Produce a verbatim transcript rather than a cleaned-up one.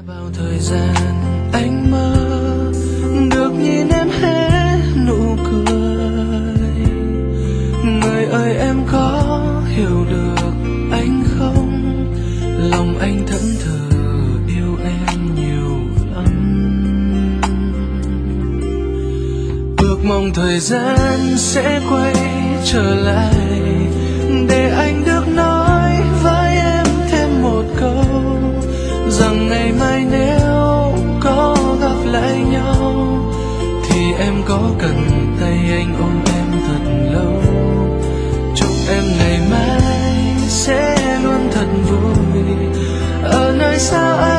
bao thời gian anh mơ được nhìn em hé nụ cười. Người ơi em có hiểu được anh không? Lòng anh thẫn thờ yêu em nhiều lắm. Ước mong thời gian sẽ quay trở lại để anh được nói với em thêm một câu rằng ngày mai nếu có gặp lại nhau thì em có cần tay anh ôm em thật lâu. Chúc em ngày mai sẽ luôn thật vui ở nơi xa anh.